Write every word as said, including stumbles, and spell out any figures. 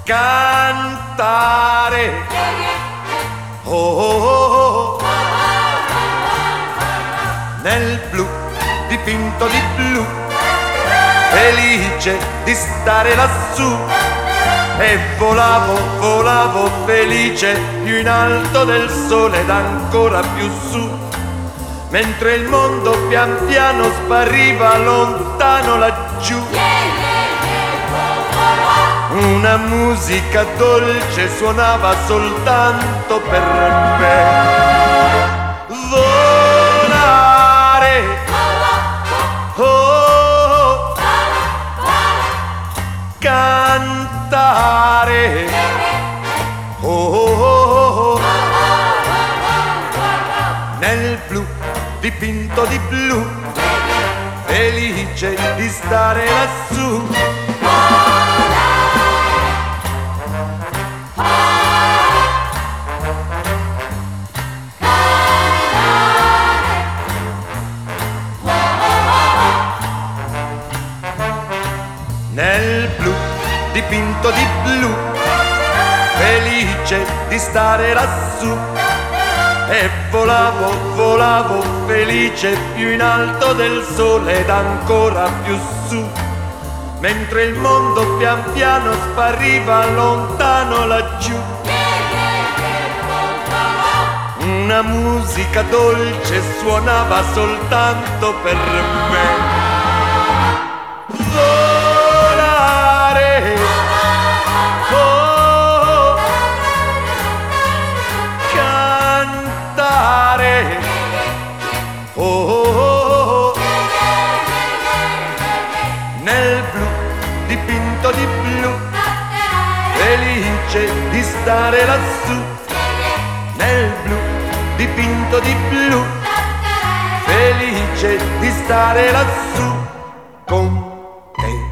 cantare. Oh, oh, oh, oh. Nel blu dipinto di blu, felice di stare lassù. E volavo, volavo felice, più in alto del sole ed ancora più su. Mentre il mondo pian piano spariva lontano laggiù. Una musica dolce suonava soltanto per me. Volare, oh, cantare, oh, oh, oh. Nel blu dipinto di blu, felice di stare lassù. Nel blu dipinto di blu, felice di stare lassù. E volavo, volavo felice, più in alto del sole ed ancora più su. Mentre il mondo pian piano spariva lontano laggiù. Una musica dolce suonava soltanto per me. Volare, oh, cantare, oh, oh, oh. Nel blu dipinto di blu, felice di stare lassù. Nel blu dipinto di blu, felice di stare lassù con te.